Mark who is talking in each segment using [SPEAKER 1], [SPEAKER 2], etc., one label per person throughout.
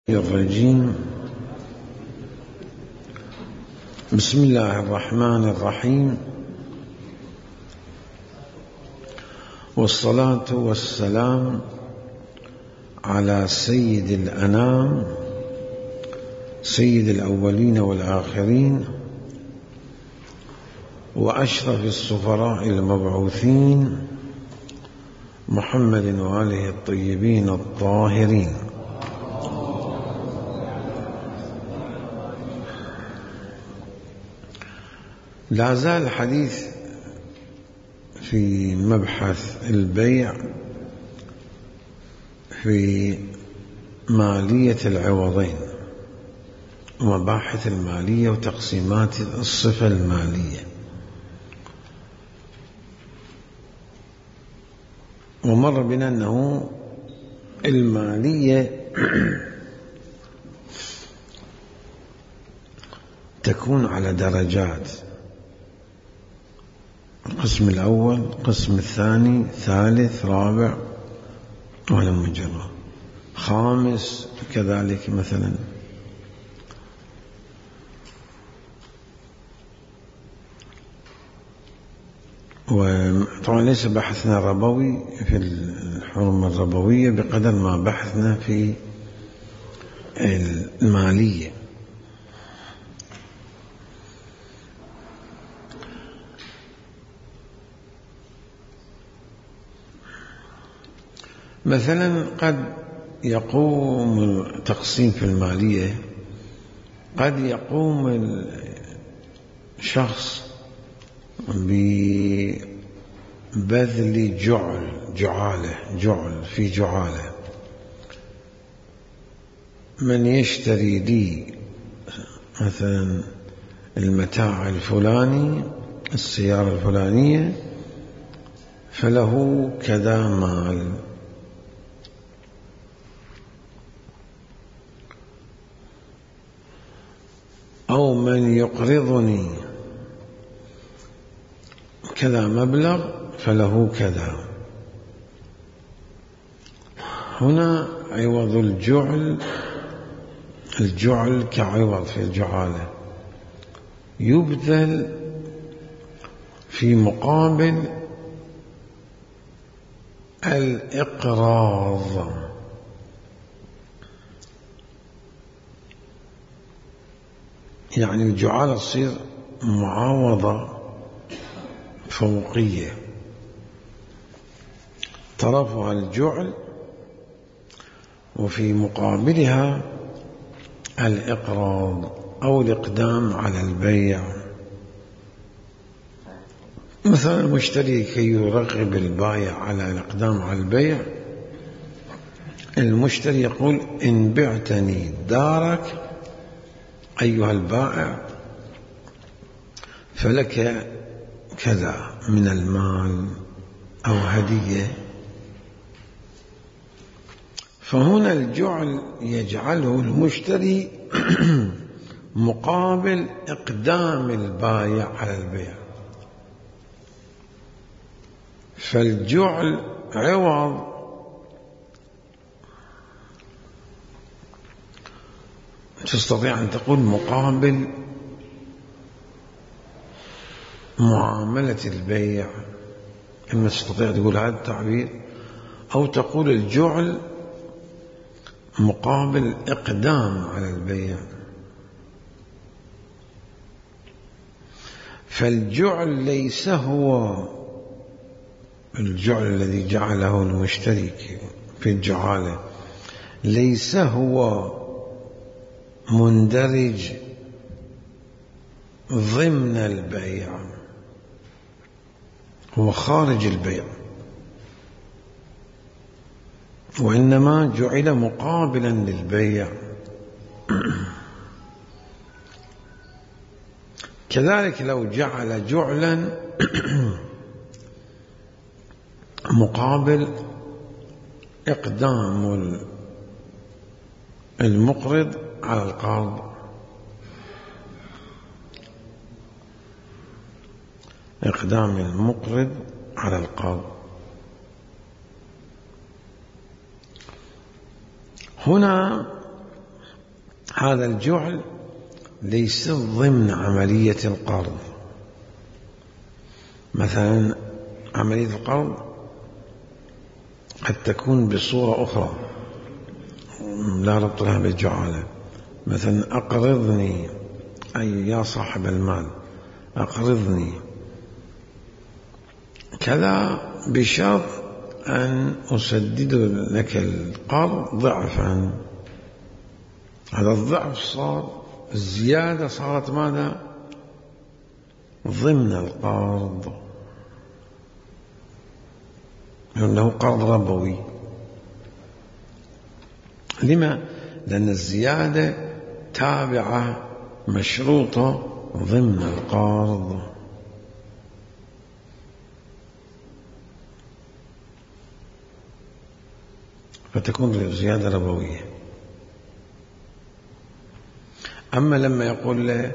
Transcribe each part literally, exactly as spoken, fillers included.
[SPEAKER 1] الرجيم. بسم الله الرحمن الرحيم، والصلاة والسلام على سيد الأنام سيد الأولين والآخرين وأشرف السفراء المبعوثين محمد وآله الطيبين الطاهرين. لا زال الحديث في مبحث البيع في مالية العوضين ومباحث المالية وتقسيمات الصفة المالية. ومر بنا أنه المالية تكون على درجات: القسم الأول، القسم الثاني، ثالث، رابع، ولا مجرد خامس كذلك مثلا. وطبعا ليس بحثنا ربوي في الحرمة الربوية بقدر ما بحثنا في المالية. مثلا قد يقوم تقسيم في المالية، قد يقوم الشخص ببذل جعل جعاله جعل في جعاله. من يشتري لي مثلا المتاع الفلاني، السيارة الفلانية، فله كذا مال. أو من يقرضني كذا مبلغ فله كذا. هنا عوض الجعل، الجعل كعوض في الجعالة يبذل في مقابل الإقراض. يعني الجعالة تصير معاوضة فوقية، طرفها الجعل وفي مقابلها الإقراض أو الإقدام على البيع. مثلا المشتري كي يرغب البائع على الإقدام على البيع، المشتري يقول: إن بعتني دارك أيها البائع فلك كذا من المال أو هدية. فهنا الجعل يجعله المشتري مقابل إقدام البائع على البيع. فالجعل عوض تستطيع أن تقول مقابل معاملة البيع، إما تستطيع تقول هذا التعبير، أو تقول الجعل مقابل إقدام على البيع. فالجعل ليس هو الجعل الذي جعله المشتري في الجعالة، ليس هو مندرج ضمن البيع، هو خارج البيع، وإنما جعل مقابلا للبيع. كذلك لو جعل جعلا مقابل إقدام المقرض على القرض، إقدام المقرض على القرض. هنا هذا الجعل ليس ضمن عملية القرض. مثلا عملية القرض قد تكون بصورة أخرى لا ربط لها بالجعالة. مثلا أقرضني، أي يا صاحب المال أقرضني كذا بشرط أن أسدد لك القرض ضعفا. هذا الضعف صار الزيادة صارت ماذا؟ ضمن القرض، لأنه قرض ربوي. لما؟ لأن الزيادة تابعة مشروطة ضمن القرض. فتكون زيادة ربوية. أما لما يقول له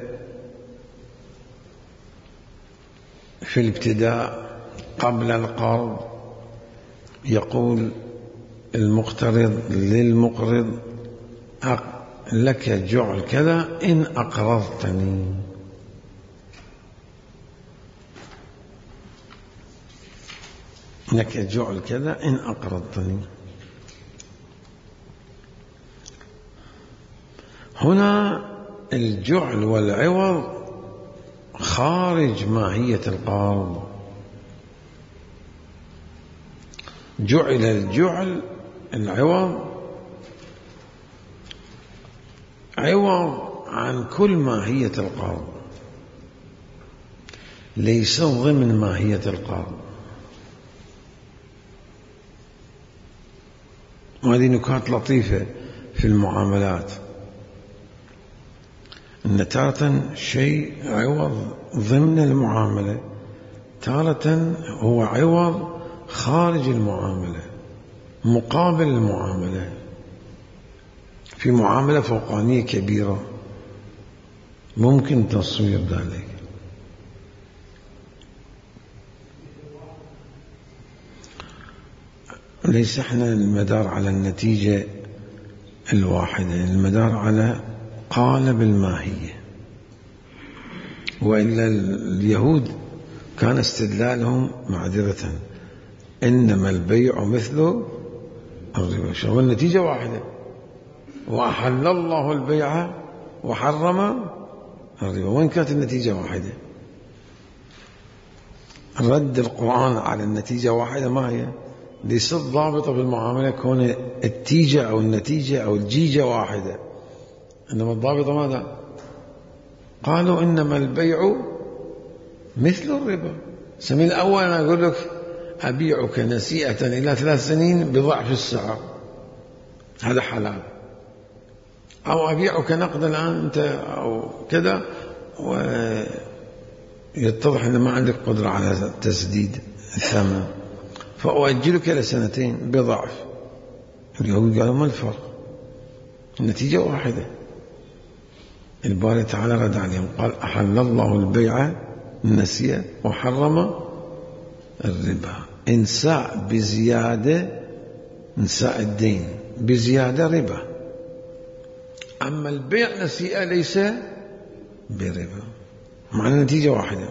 [SPEAKER 1] في الابتداء قبل القرض، يقول المقترض للمقرض لك جعل كذا إن أقرضتني. لك جعل كذا إن أقرضتني. هنا الجعل والعوض خارج ماهية القرض. جعل الجعل العوض عوض عن كل ماهية القرض، ليس ضمن ماهية القرض. وهذه نكات لطيفة في المعاملات، أن تارة شيء عوض ضمن المعاملة، تارة هو عوض خارج المعاملة مقابل المعاملة في معاملة فوقانية كبيرة ممكن تصوير ذلك. ليس احنا المدار على النتيجة الواحدة، المدار على قالب الماهية. وإلا اليهود كان استدلالهم معذرة إنما البيع مثل الربا، شو النتيجة واحدة، وأحل الله البيع وحرم الربا، وين كانت النتيجة واحدة؟ رد القرآن على النتيجة واحدة ما هي؟ ليست ضابطة بالمعاملة كون التيجة أو النتيجة أو الجيجة واحدة، إنما الضابطة ماذا؟ قالوا إنما البيع مثل الربا. سمي الأول أنا أقول لك أبيعك نسيئة إلى ثلاث سنين بضعف السعر، هذا حلال. أو أبيعك نقدا الآن أنت أو كذا، ويتضح أن ما عندك قدرة على تسديد الثمن، فأؤجلك لسنتين بضعف. اليهود قالوا ما الفرق؟ النتيجة واحدة. الباري تعالى رد عليهم قال أحل الله البيع النسيئة وحرم الربا. إنساء بزيادة، إنساء الدين بزيادة ربا، أما البيع نسيئة ليس بربا، معنى النتيجة واحدة.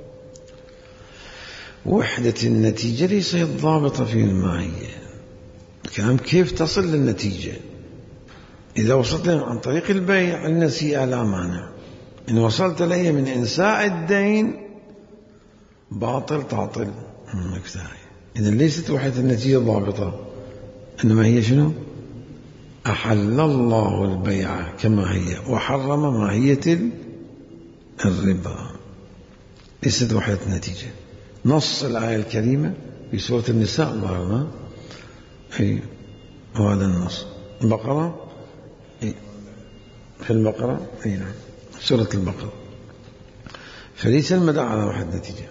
[SPEAKER 1] وحدة النتيجة ليست ضابطة في الماهية. الكلام كيف تصل للنتيجة؟ إذا وصلت عن طريق البيع النسيئة لا مانع، إن وصلت لي من إنساء الدين باطل تعطل مكتاهي. إذا ليست وحدة النتيجة ضابطة، إنما هي شنو؟ أحل الله البيع كما هي وحرم ماهية الربا، ليست وحدة النتيجة. نص الآية الكريمة في سورة النساء ظهرنا أي وهذا النص. البقرة في البقرة أي نعم سورة البقرة. فليس المدار على وحدة نتيجة.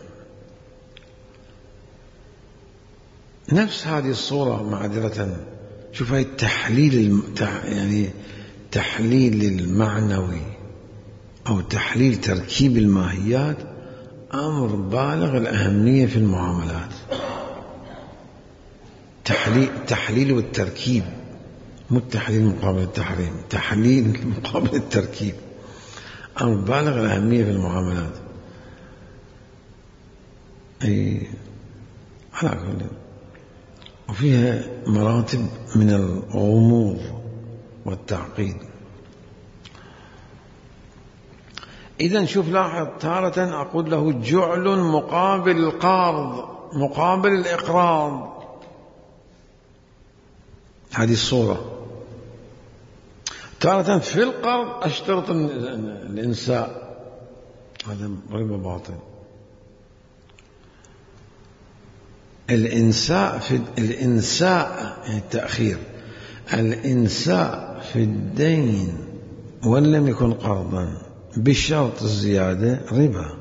[SPEAKER 1] نفس هذه الصورة معذرة، شوف هاي التحليل المتح... يعني تحليل المعنوي أو تحليل تركيب الماهيات أمر بالغ الأهمية في المعاملات. تحليل, تحليل والتركيب مو التحليل مقابل التحريم، تحليل مقابل التركيب. أمر بالغ الأهمية في المعاملات. أي على كل، وفيها مراتب من الغموض والتعقيد. إذن شوف لاحظ، تارة أقول له جعل مقابل القرض مقابل الإقراض، هذه الصورة. تارة في القرض أشترط الإنساء، هذا ربا باطل. الإنساء في الإنساء يعني التأخير، الإنساء في الدين وإن لم يكن قرضا بشرط الزيادة ربا.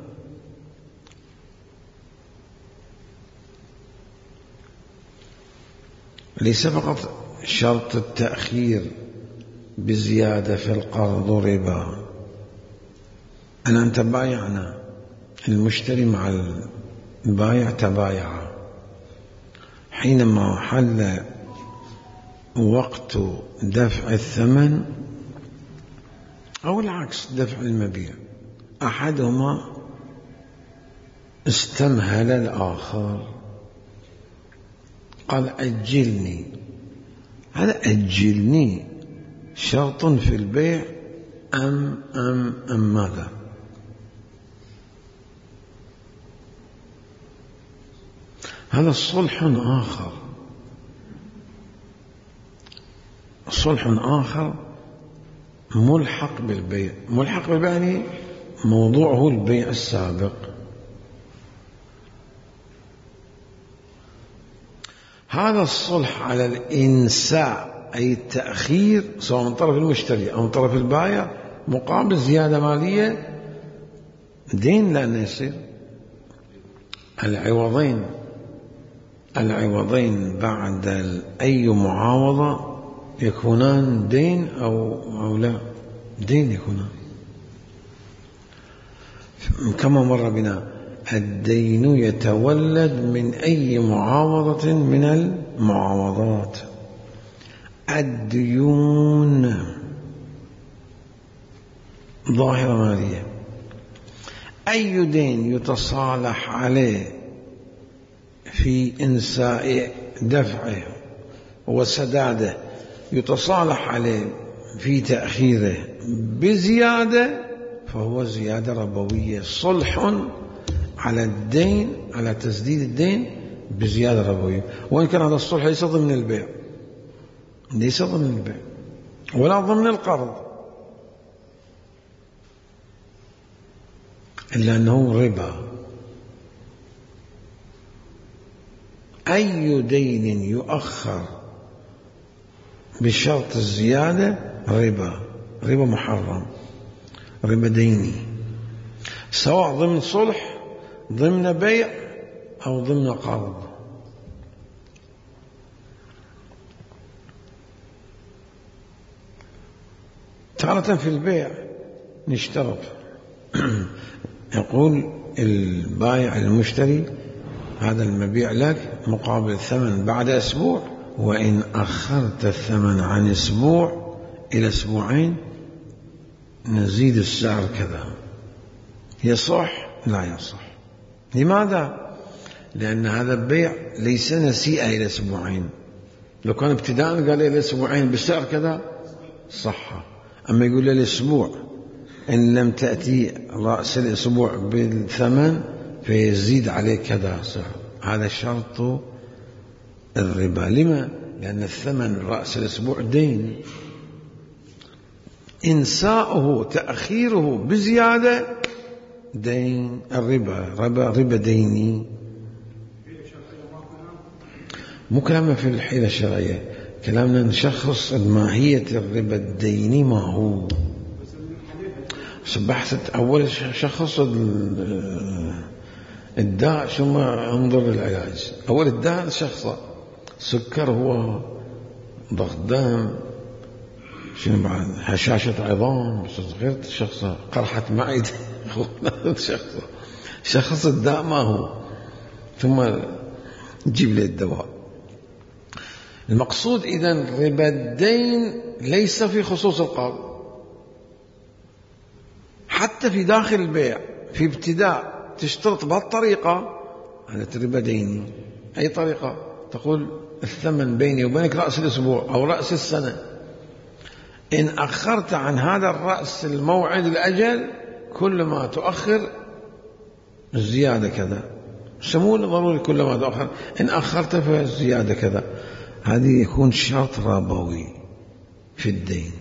[SPEAKER 1] ليس فقط شرط التأخير بزيادة في القرض ربا. أنا أنت بايعنا، المشتري مع البايع تبايع، حينما حل وقت دفع الثمن أو العكس دفع المبيع، أحدهما استمهل الآخر، قال أجلني. هذا أجلني شرط في البيع أم أم أم ماذا؟ هذا صلح آخر، صلح آخر ملحق بالبيع. ملحق بالبيع يعني موضوعه البيع السابق. هذا الصلح على الإنساء أي التأخير، سواء من طرف المشتري أو من طرف البائع، مقابل زيادة مالية، دين لأنه يصير العوضين العوضين بعد أي معاوضة يكونان دين أو أو لا دين يكونان. كما مر بنا الدين يتولد من أي معاوضة من المعاوضات. الديون ظاهرة مالية، أي دين يتصالح عليه في إنساء دفعه وسداده، يتصالح عليه في تأخيره بزيادة، فهو زيادة ربوية. صلح على الدين، على تسديد الدين بزيادة ربوية، وإن كان هذا الصلح ليس ضمن البيع، ليس ضمن البيع ولا ضمن القرض، إلا أنه ربا. أي دين يؤخر بشرط الزيادة ربا، ربا محرم، ربا ديني، سواء ضمن صلح، ضمن بيع، أو ضمن قرض. تارة في البيع نشترط يقول البائع المشتري هذا المبيع لك مقابل الثمن بعد أسبوع، وإن أخرت الثمن عن أسبوع إلى أسبوعين نزيد السعر كذا. يصح؟ لا يصح. لماذا؟ لأن هذا البيع ليس نسيئة إلى أسبوعين. لو كان ابتداء قال إلى أسبوعين بالسعر كذا صح، أما يقول لي الأسبوع إن لم تأتي رأس الأسبوع بالثمن فيزيد عليه كذا سعر، هذا شرط الربا. لما؟ لأن الثمن رأس الأسبوع دين، إنساؤه تأخيره بزيادة دين. الربا ربا ربا ديني. مو كلامنا في الحيلة الشرعية، كلامنا نشخص ماهية الربا الديني ما هو. بحثت أول شخص الداء ثم انظر للعلاج. أول الداء شخصه سكر، هو ضغط دم، شنو بعد هشاشة عظام، غير شخصه قرحة معدة شخصه شخص الداء ما هو، ثم تجيب له الدواء. المقصود إذن ربا الدين ليس في خصوص القرض، حتى في داخل البيع في ابتداء تشترط بهالطريقة هذا ربا ديني. أي طريقة؟ تقول الثمن بيني وبينك رأس الأسبوع أو رأس السنة، إن أخرت عن هذا الرأس الموعد الأجل كل ما تؤخر الزيادة كذا، سموه ضروري كل ما تؤخر، إن أخرت فالزيادة كذا. هذه يكون شرط ربوي في الدين.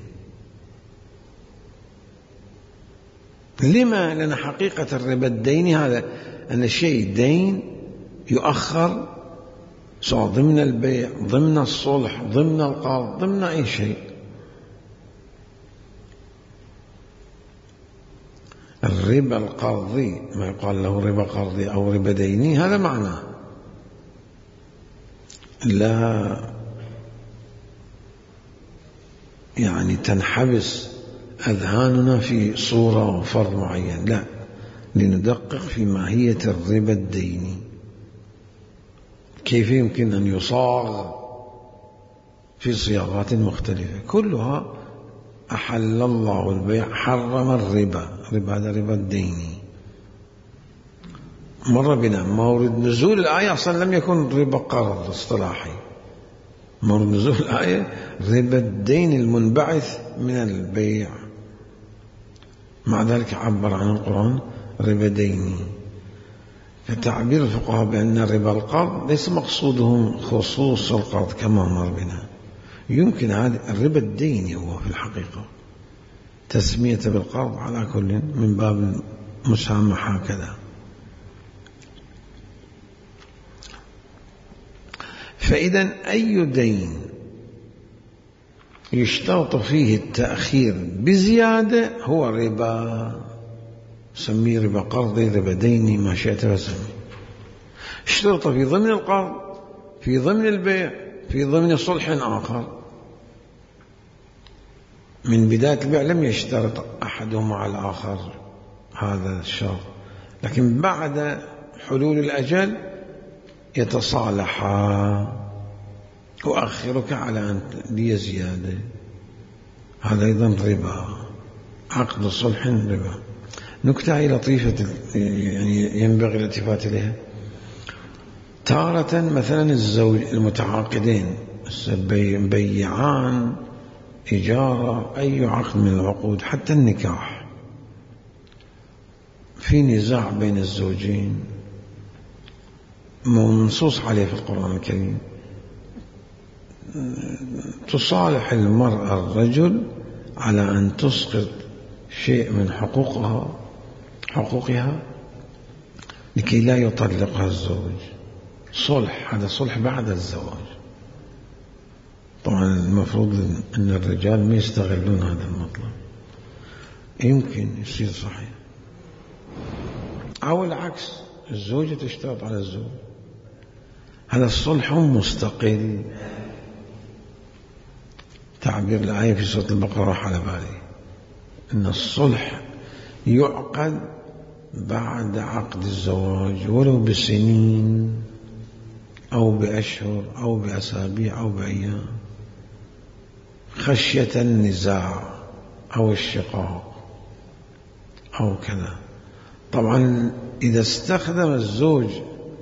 [SPEAKER 1] لما؟ لأن حقيقة الربا الديني هذا أن شيء دين يؤخر، سواء ضمن البيع ضمن الصلح ضمن القرض ضمن أي شيء. الربا القرضي ما يقال له ربا قرضي أو ربا ديني هذا معناه. لا يعني تنحبس أذهاننا في صورة وفرض معين، لا، لندقق في ماهية الربا الديني، كيف يمكن أن يصاغ في صياغات مختلفة. كلها أحل الله البيع حرم الربا، ربا هذا ربا الديني. مر بنا مورد نزول الآية أصلا لم يكن ربا قرض اصطلاحي، مورد نزول الآية ربا الدين المنبعث من البيع، مع ذلك عبر عن القرآن ربا ديني. فتعبير الفقهاء بأن ربا القرض ليس مقصودهم خصوص القرض كما مر بنا، يمكن هذا الربا الديني هو في الحقيقة تسمية بالقرض على كل من باب المسامحة كذا. فإذا أي دين يشترط فيه التأخير بزيادة هو ربا، سميه ربا قرضي ربا ديني ما شئت فسميه. اشترط في ضمن القرض في ضمن البيع في ضمن صلح آخر، من بداية البيع لم يشترط أحدهما على الآخر هذا الشرط، لكن بعد حلول الأجل يتصالحا، أؤخرك على أن لي زيادة، هذا أيضا ربا، عقد صلح ربا. نكتة لطيفة يعني ينبغي الالتفات إليها. تارة مثلا الزوج المتعاقدين بيعان إجارة أي عقد من العقود حتى النكاح، في نزاع بين الزوجين منصوص عليه في القرآن الكريم، تصالح المرأة الرجل على أن تسقط شيء من حقوقها حقوقها لكي لا يطلقها الزوج. صلح، هذا صلح بعد الزواج. طبعا المفروض أن الرجال ما يستغلون هذا المطلب، يمكن يصير صحيح، أو العكس الزوجة تشترط على الزوج. هذا الصلح مستقل. تعبير الآية في سورة البقرة راح على بالي أن الصلح يعقد بعد عقد الزواج ولو بسنين أو بأشهر أو بأسابيع أو بأيام، خشية النزاع أو الشقاق أو كذا. طبعا إذا استخدم الزوج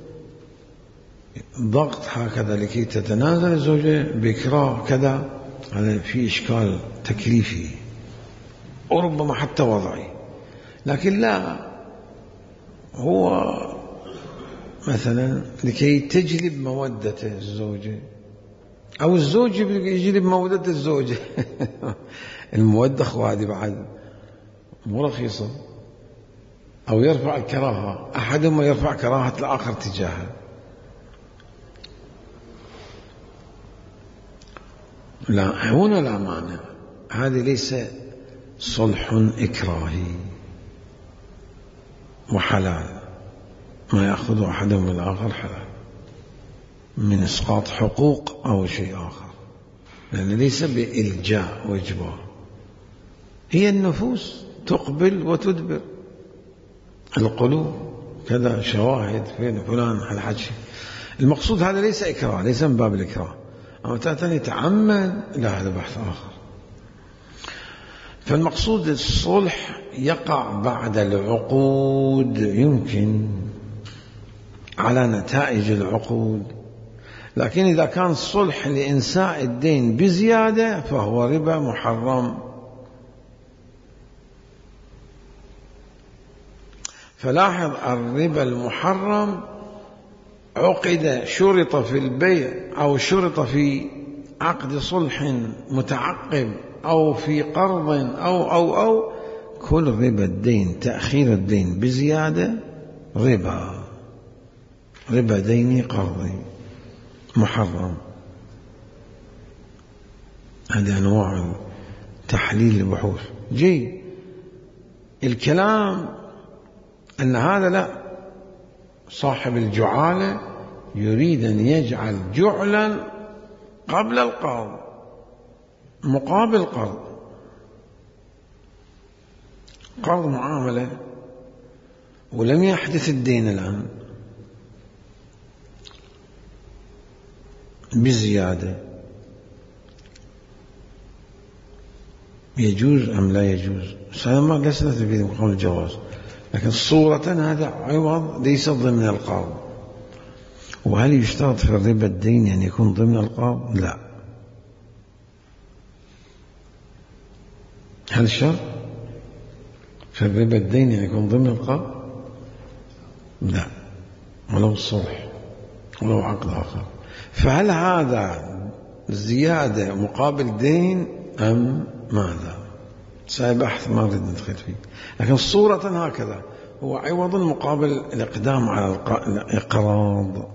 [SPEAKER 1] ضغط هكذا لكي تتنازل الزوجة بإكراه كذا، هذا في إشكال تكليفي وربما حتى وضعي. لكن لا، هو مثلا لكي تجلب مودة الزوجة أو الزوج يجلب مودة الزوجة المودة خوادي بعد مو رخيصة، أو يرفع الكراهة، أحدهما يرفع كراهة الآخر تجاهه. لا، هنا لا مانع، هذا ليس صلح إكراهي وحلال، ما يأخذ أحدهم من الآخر حلال من إسقاط حقوق أو شيء آخر، لأن ليس بإلجاء وإجبار. هي النفوس تقبل وتدبر، القلوب كذا شواهد فين فلان الحج. المقصود هذا ليس إكراه، ليس من باب الإكراه. أو ثالثا يتعمد، لا هذا بحث آخر. فالمقصود الصلح يقع بعد العقود، يمكن على نتائج العقود، لكن إذا كان الصلح لإنساء الدين بزيادة فهو ربا محرم. فلاحظ الربا المحرم عقد شرط في البيع أو شرط في عقد صلح متعقب أو في قرض أو أو أو كل ربا الدين، تأخير الدين بزيادة ربا، ربا ديني قرضي محرم. هذه أنواع تحليل البحوث. جي الكلام أن هذا لا، صاحب الجعالة يريد أن يجعل جعلا قبل القرض مقابل قرض، قرض معاملة ولم يحدث الدين الآن بزيادة، يجوز أم لا يجوز؟ سلام لسنا في مقام الجواز، لكن صورة هذا عوض ليس ضمن القرض. وهل يشترط في الربا الدين أن يكون ضمن القرض؟ لا. هل شرط في الربا الدين أن يكون ضمن القرض؟ لا، ولو الصلح ولو عقد آخر. فهل هذا زيادة مقابل دين أم ماذا؟ سيبحث ما نريد ندخل فيه، لكن صورة هكذا هو عوض مقابل الإقدام على الإقراض.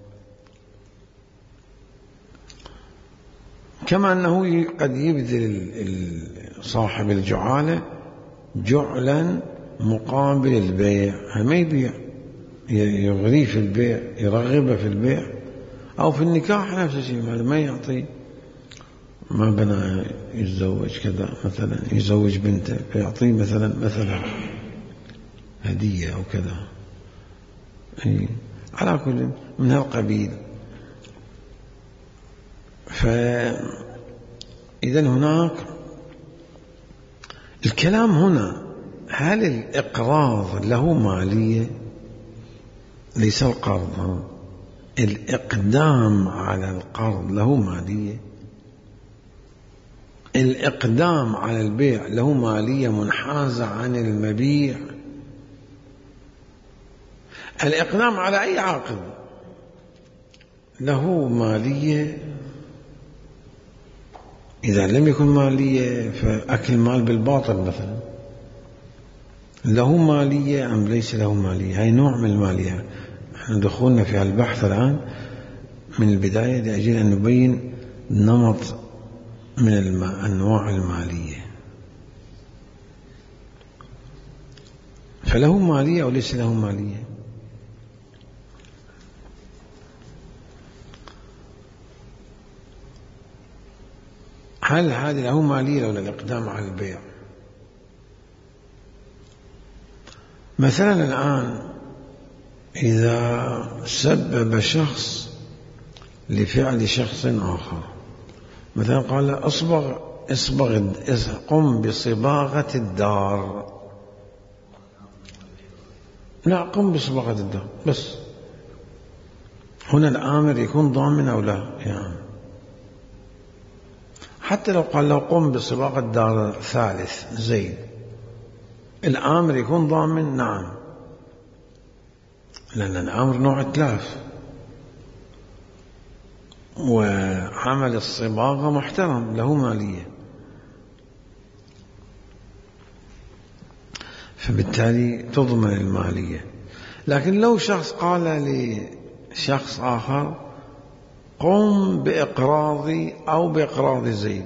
[SPEAKER 1] كما أنه قد يبذل صاحب الجعالة جعلا مقابل البيع، ما يبيع، يغريه في البيع، يرغبه في البيع، أو في النكاح نفس الشيء، ما يعطي، ما بنى يتزوج كذا مثلا، يزوج بنته فيعطيه مثلا مثلا هدية أو كذا، على كل من هالقبيل. فإذا هناك الكلام هنا، هل الإقراض له مالية؟ ليس القرض، الإقدام على القرض له مالية. الإقدام على البيع له مالية منحازة عن المبيع. الإقدام على أي عقد له مالية. إذا لم يكن مالية فأكل مال بالباطل مثلا، له مالية أم ليس له مالية؟ هاي نوع من المالية. نحن دخولنا في البحث الآن من البداية لأجل أن نبين نمط من أنواع المالية. فله مالية أو ليس له مالية؟ هل هذه له مالية ولا الإقدام على البيع؟ مثلا الآن إذا سبب شخص لفعل شخص آخر، مثلا قال أصبغ اصبغ قم بصباغة الدار، لا قم بصباغة الدار بس، هنا الآمر يكون ضامن أو لا؟ يعني حتى لو قال له قم بصباغة الدار ثالث زيد، الآمر يكون ضامن؟ نعم، لأن الأمر نوع إتلاف، وعمل الصباغة محترم له مالية، فبالتالي تضمن المالية. لكن لو شخص قال لشخص آخر قم بإقراضي أو بإقراض زيد،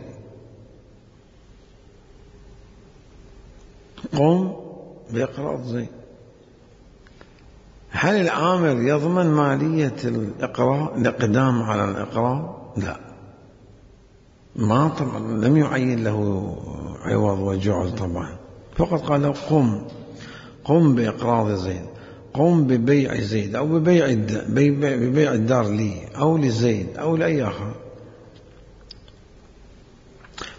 [SPEAKER 1] قم بإقراض زيد، هل الآمر يضمن مالية الإقراض، الإقدام على الإقراض؟ لا، ما طبعا لم يعين له عوض وجعل طبعا، فقط قال له قم قم بإقراض زيد، قم ببيع زيد أو ببيع ببيع الدار لي أو لزيد أو لأي آخر،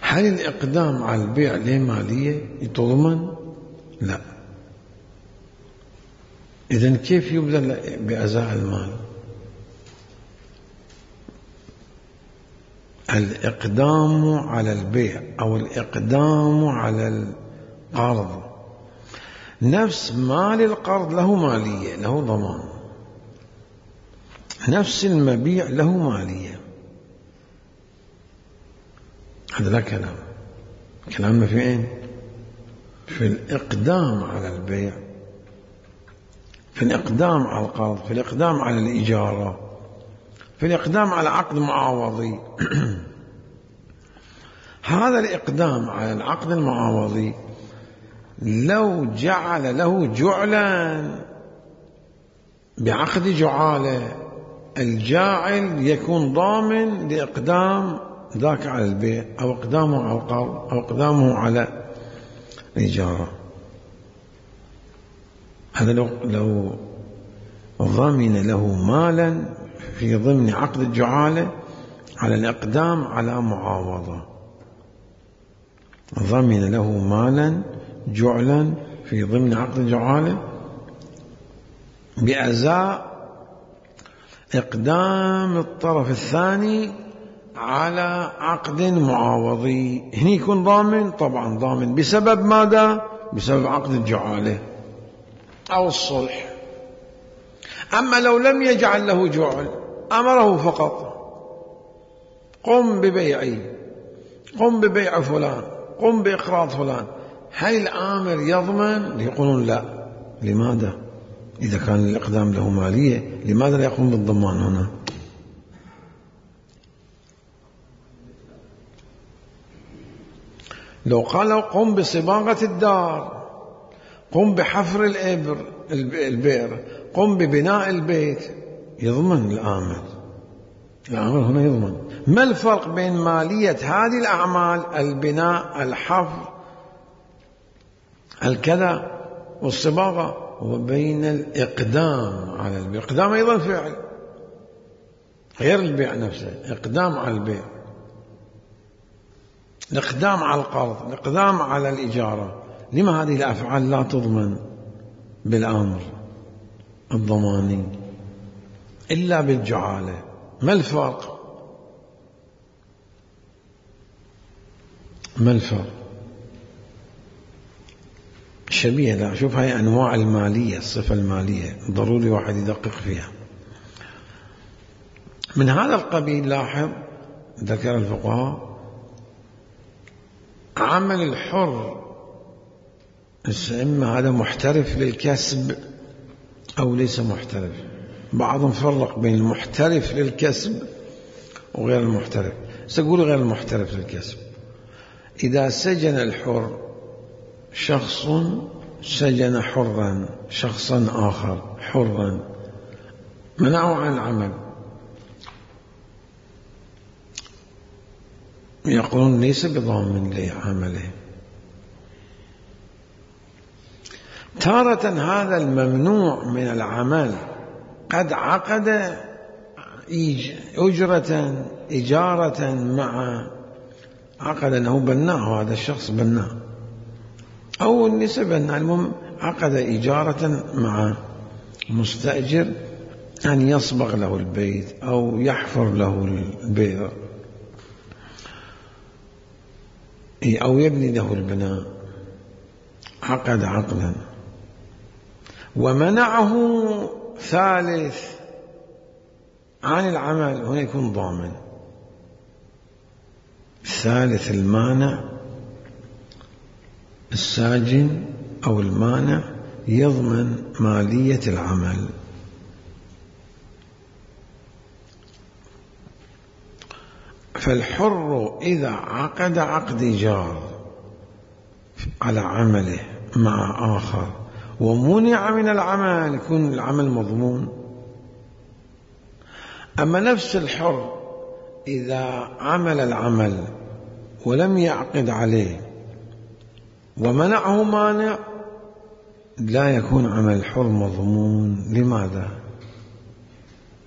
[SPEAKER 1] هل الإقدام على البيع له مالية تضمن؟ لا. إذن كيف يبذل بأزاء المال؟ الإقدام على البيع أو الإقدام على القرض، نفس مال القرض له مالية، له ضمان، نفس المبيع له مالية. هذا لا كلام، كلامنا في أين؟ في الإقدام على البيع، في الإقدام على القرض، في الإقدام على الإجارة، في الإقدام على عقد معاوضي. هذا الإقدام على العقد المعاوضي لو جعل له جعلا بعقد جعالة، الجاعل يكون ضامن لإقدام ذاك على البيع أو إقدامه على القرض أو إقدامه على الإجارة. هذا لو, لو ضمن له مالا في ضمن عقد الجعالة على الإقدام على معاوضة، ضمن له مالا جعلا في ضمن عقد الجعالة بأزاء إقدام الطرف الثاني على عقد معاوضي. هنا يكون ضامن، طبعا ضامن بسبب ماذا؟ بسبب عقد الجعالة أو الصلح. أما لو لم يجعل له جعل، أمره فقط قم ببيعي، قم ببيع فلان، قم بإقراض فلان، هل الآمر يضمن؟ يقولون لا. لماذا؟ إذا كان الإقدام له مالية لماذا لا يقوم بالضمان هنا؟ لو قال قم بصباغة الدار، قم بحفر الإبر البئر، قم ببناء البيت، يضمن الآمر، الآمر هنا يضمن. ما الفرق بين مالية هذه الأعمال، البناء، الحفر، الكذا والصباغة، وبين الإقدام على البيع؟ الإقدام أيضا فعل غير البيع نفسه، إقدام على البيع، الإقدام على القرض، الإقدام على الإجارة. لما هذه الأفعال لا تضمن بالأمر الضماني إلا بالجعالة؟ ما الفرق؟ ما الفرق؟ شبيه. لا، شوف هاي أنواع المالية، الصفة المالية ضروري واحد يدقق فيها. من هذا القبيل لاحظ ذكر الفقهاء عمل الحر، إما هذا محترف للكسب أو ليس محترف. بعضهم فرق بين المحترف للكسب وغير المحترف. سأقول غير المحترف للكسب، إذا سجن الحر شخص، سجن حرا شخصا آخر حرا، منعه عن العمل، يقولون ليس بضامن لعمله. تارة هذا الممنوع من العمل قد عقد أجرة إجارة مع عقد أنه بناه، هذا الشخص بناه أو النساء بناه، المهم عقد إجارة مع مستأجر أن يصبغ له البيت أو يحفر له البئر أو يبني له البناء، عقد عقدا ومنعه ثالث عن العمل، هنا يكون ضامن. الثالث المانع، الساجن أو المانع، يضمن مالية العمل. فالحر إذا عقد عقد إيجار على عمله مع آخر ومنع من العمل، يكون العمل مضمون. أما نفس الحر إذا عمل العمل ولم يعقد عليه ومنعه مانع، لا يكون عمل الحر مضمون. لماذا؟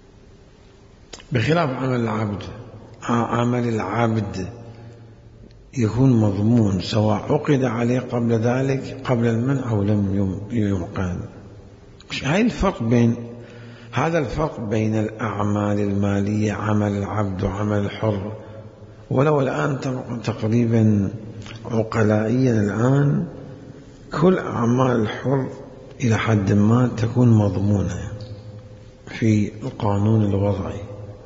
[SPEAKER 1] بخلاف عمل العبد. عمل العبد يكون مضمون سواء عقد عليه قبل ذلك قبل المنع أو لم يعقد. هاي الفرق بين هذا الفرق بين الأعمال المالية، عمل العبد وعمل الحر. ولو الآن تقريبا عقلائيا الآن كل أعمال الحر إلى حد ما تكون مضمونة في القانون الوضعي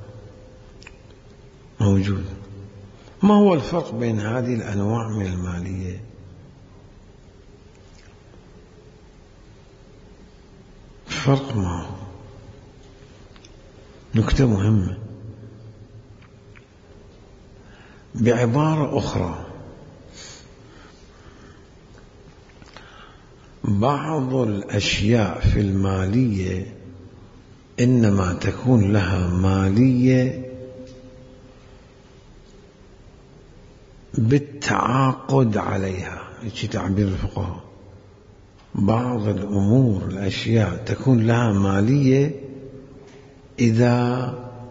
[SPEAKER 1] موجود. ما هو الفرق بين هذه الأنواع من المالية؟ الفرق ما هو؟ نكتة مهمة. بعبارة أخرى، بعض الأشياء في المالية إنما تكون لها مالية بالتعاقد عليها. هيك تعبير الفقهاء. بعض الأمور الأشياء تكون لها مالية إذا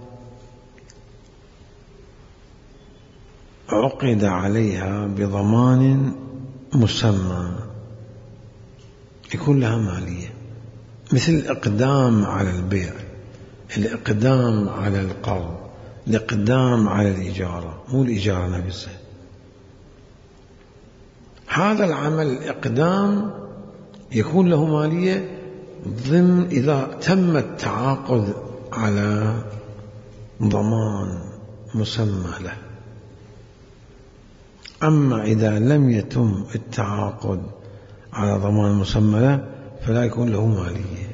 [SPEAKER 1] عقد عليها بضمان مسمى يكون لها مالية، مثل الإقدام على البيع، الإقدام على القرض، الإقدام على الإجارة، مو الإجارة نفسها. هذا العمل الإقدام يكون له مالية ضمن إذا تم التعاقد على ضمان مسمى له. أما إذا لم يتم التعاقد على ضمان مسمى له فلا يكون له مالية.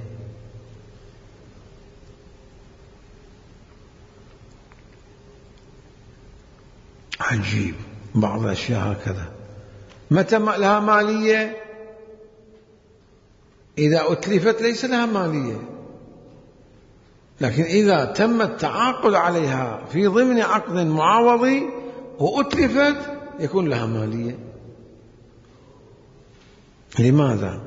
[SPEAKER 1] عجيب، بعض الأشياء هكذا. متى لها مالية؟ إذا أتلفت ليس لها مالية، لكن إذا تم التعاقد عليها في ضمن عقد معاوضي وأتلفت يكون لها مالية. لماذا؟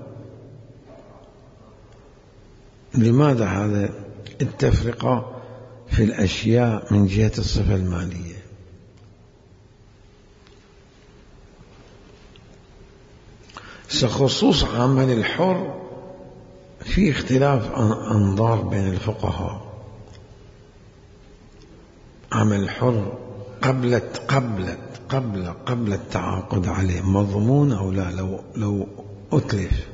[SPEAKER 1] لماذا هذا التفرقة في الأشياء من جهة الصفة المالية؟ خصوص عمل الحر في اختلاف أنظار بين الفقهاء. عمل الحر قبل قبل قبل قبل التعاقد عليه مضمون أو لا لو لو أتلف؟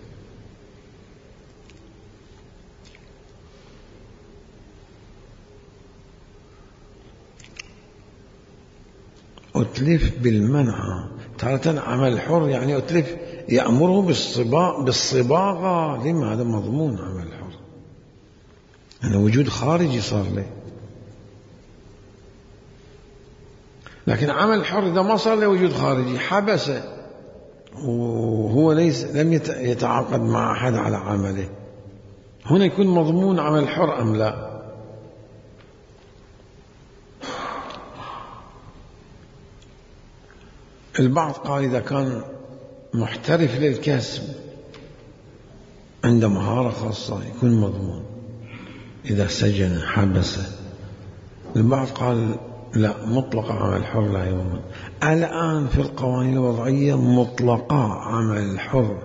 [SPEAKER 1] أتلف بالمنع. تارة عمل الحر يعني أتلف يأمره بالصباغة. لما؟ هذا مضمون عمل الحر، يعني وجود خارجي صار له. لكن عمل الحر إذا ما صار له وجود خارجي حبسه وهو ليس لم يتعاقد مع أحد على عمله، هنا يكون مضمون عمل الحر أم لا؟ البعض قال إذا كان محترف للكسب عنده مهارة خاصة يكون مضمون إذا سجن حبسه. البعض قال لا، مطلق عمل الحر لا يضمن. الآن في القوانين الوضعية مطلقا عمل الحر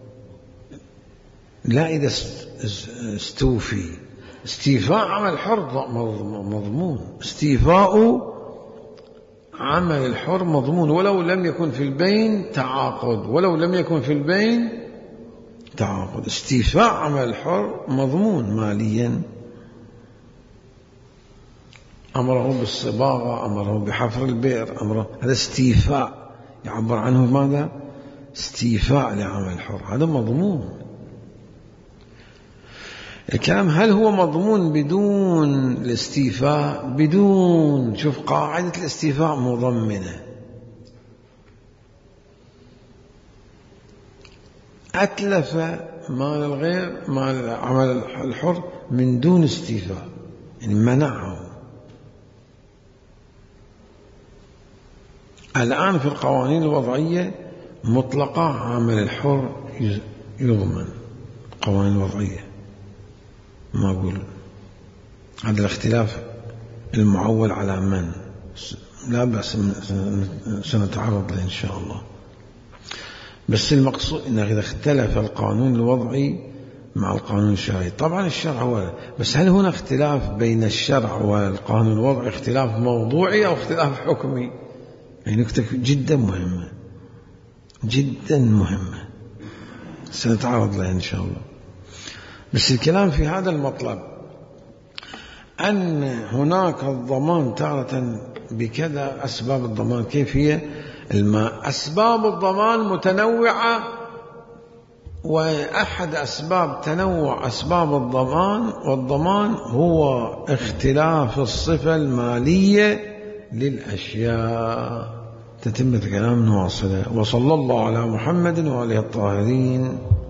[SPEAKER 1] لا إذا استوفي. استيفاء عمل الحر مضمون، استيفاء عمل الحر مضمون ولو لم يكن في البين تعاقد، ولو لم يكن في البين تعاقد. استيفاء عمل الحر مضمون ماليا. أمره بالصباغة، أمره بحفر البئر، أمره هذا استيفاء يعبر عنه ماذا؟ استيفاء لعمل الحر، هذا مضمون. الكلام هل هو مضمون بدون الاستيفاء؟ بدون. شوف قاعدة الاستيفاء مضمنة. أتلف مال الغير مال عمل الحر من دون استيفاء، يعني منعه. الآن في القوانين الوضعية مطلقة عمل الحر يضمن. القوانين الوضعية ما أقول هذا الاختلاف المعول على من لا بأس سنتعرض له إن شاء الله. بس المقصود إن إذا اختلف القانون الوضعي مع القانون الشرعي، طبعا الشرع هو، بس هل هنا اختلاف بين الشرع والقانون الوضعي اختلاف موضوعي أو اختلاف حكمي؟ هي نكتة جدا مهمة جدا مهمة سنتعرض لها إن شاء الله. بس الكلام في هذا المطلب أن هناك الضمان تارة بكذا، أسباب الضمان كيف هي الماء، أسباب الضمان متنوعة، وأحد أسباب تنوع أسباب الضمان والضمان هو اختلاف الصفة المالية للأشياء. تتم الكلام نواصله. وصلى الله على محمد وآله الطاهرين.